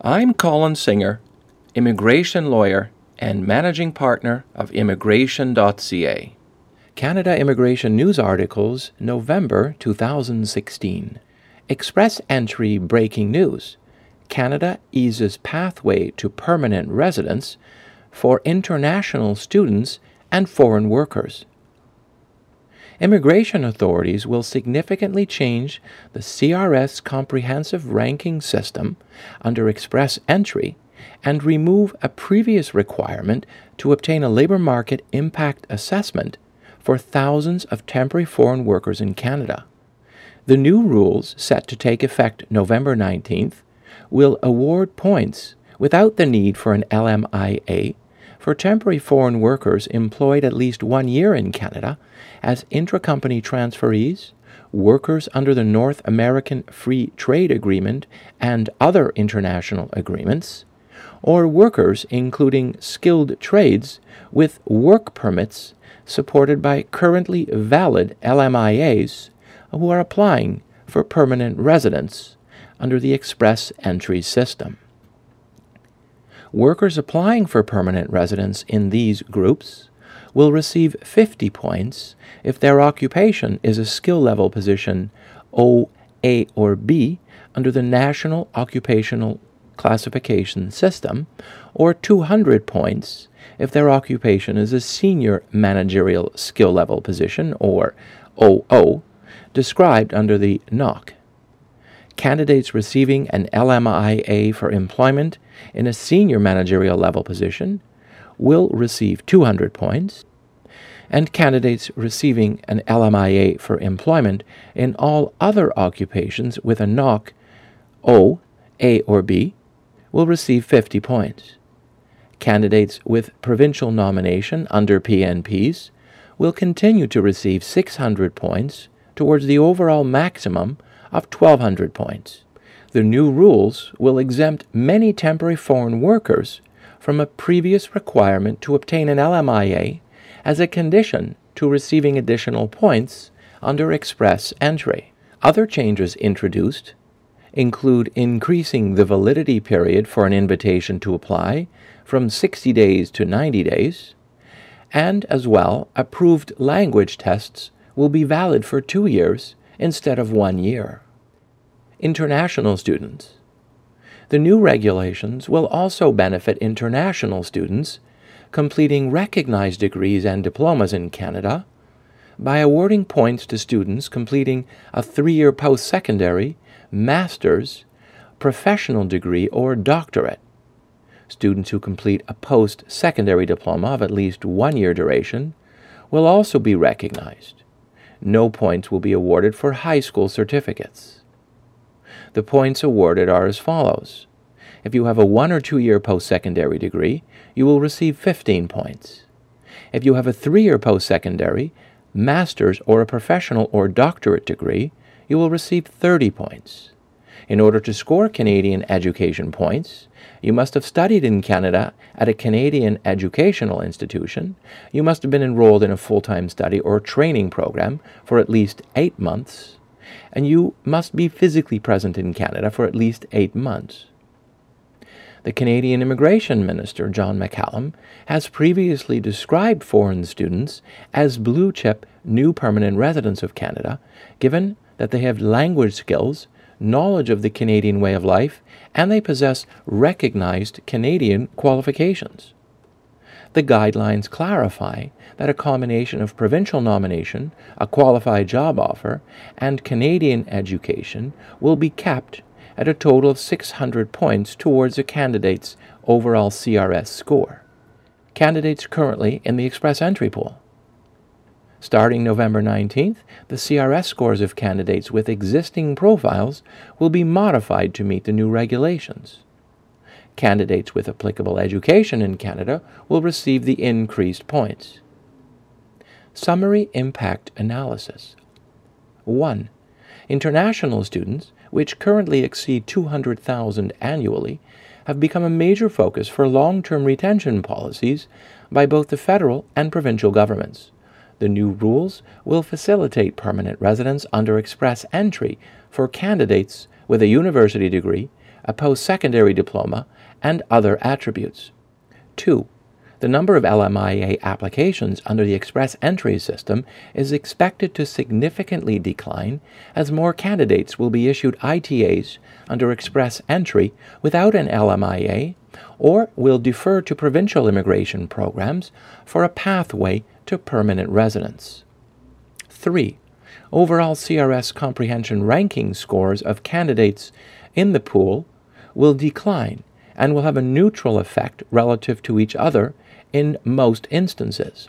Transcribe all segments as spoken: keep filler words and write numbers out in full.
I'm Colin Singer, immigration lawyer and managing partner of immigration dot c a. Canada Immigration News Articles, November two thousand sixteen. Express Entry Breaking News. Canada eases pathway to permanent residence for international students and foreign workers. Immigration authorities will significantly change the C R S comprehensive ranking system under Express Entry and remove a previous requirement to obtain a labour market impact assessment for thousands of temporary foreign workers in Canada. The new rules, set to take effect November nineteenth, will award points without the need for an L M I A for temporary foreign workers employed at least one year in Canada as intra-company transferees, workers under the North American Free Trade Agreement and other international agreements, or workers including skilled trades with work permits supported by currently valid L M I As who are applying for permanent residence under the Express Entry system. Workers applying for permanent residence in these groups will receive fifty points if their occupation is a skill level position O, A, or B under the National Occupational Classification System, or two hundred points if their occupation is a senior managerial skill level position, or O O, described under the N O C. Candidates receiving an L M I A for employment in a senior managerial level position will receive two hundred points, and candidates receiving an L M I A for employment in all other occupations with a N O C O, A, or B will receive fifty points. Candidates with provincial nomination under P N Ps will continue to receive six hundred points towards the overall maximum of twelve hundred points. The new rules will exempt many temporary foreign workers from a previous requirement to obtain an L M I A as a condition to receiving additional points under Express Entry. Other changes introduced include increasing the validity period for an invitation to apply from sixty days to ninety days, and as well, approved language tests will be valid for two years instead of one year. International students. The new regulations will also benefit international students completing recognized degrees and diplomas in Canada by awarding points to students completing a three-year post-secondary, master's, professional degree, or doctorate. Students who complete a post-secondary diploma of at least one year duration will also be recognized. No points will be awarded for high school certificates. The points awarded are as follows. If you have a one or two year post-secondary degree, you will receive fifteen points. If you have a three-year post-secondary, master's, or a professional or doctorate degree, you will receive thirty points. In order to score Canadian education points, you must have studied in Canada at a Canadian educational institution, you must have been enrolled in a full-time study or training program for at least eight months, and you must be physically present in Canada for at least eight months. The Canadian Immigration Minister, John McCallum, has previously described foreign students as blue-chip new permanent residents of Canada, given that they have language skills, knowledge of the Canadian way of life, and they possess recognized Canadian qualifications. The guidelines clarify that a combination of provincial nomination, a qualified job offer, and Canadian education will be capped at a total of six hundred points towards a candidate's overall C R S score. Candidates currently in the Express Entry pool. Starting November nineteenth, the C R S scores of candidates with existing profiles will be modified to meet the new regulations. Candidates with applicable education in Canada will receive the increased points. Summary Impact Analysis. one. International students, which currently exceed two hundred thousand annually, have become a major focus for long-term retention policies by both the federal and provincial governments. The new rules will facilitate permanent residence under Express Entry for candidates with a university degree, a post-secondary diploma, and other attributes. two. The number of L M I A applications under the Express Entry system is expected to significantly decline as more candidates will be issued I T As under Express Entry without an L M I A, or will defer to provincial immigration programs for a pathway to permanent residence. three. Overall C R S comprehension ranking scores of candidates in the pool will decline and will have a neutral effect relative to each other in most instances.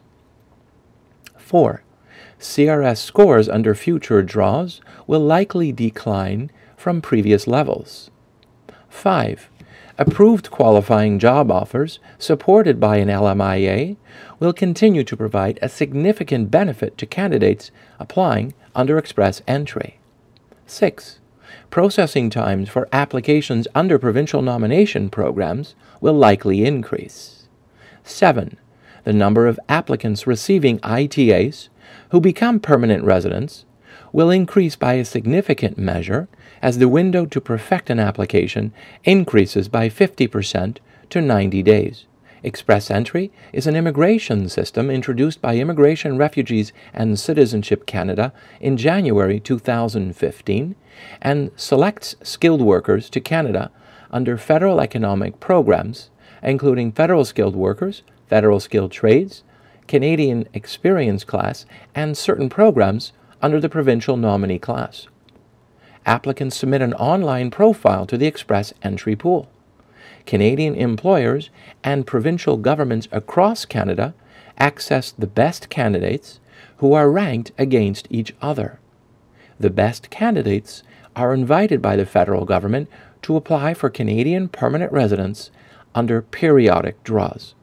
four. C R S scores under future draws will likely decline from previous levels. five. Approved qualifying job offers supported by an L M I A will continue to provide a significant benefit to candidates applying under Express Entry. six. Processing times for applications under provincial nomination programs will likely increase. seven. The number of applicants receiving I T As who become permanent residents will increase by a significant measure as the window to perfect an application increases by fifty percent to ninety days. Express Entry is an immigration system introduced by Immigration, Refugees and Citizenship Canada in January two thousand fifteen and selects skilled workers to Canada under federal economic programs, including federal skilled workers, federal skilled trades, Canadian Experience Class, and certain programs under the provincial nominee class. Applicants submit an online profile to the Express Entry pool. Canadian employers and provincial governments across Canada access the best candidates who are ranked against each other. The best candidates are invited by the federal government to apply for Canadian permanent residence under periodic draws.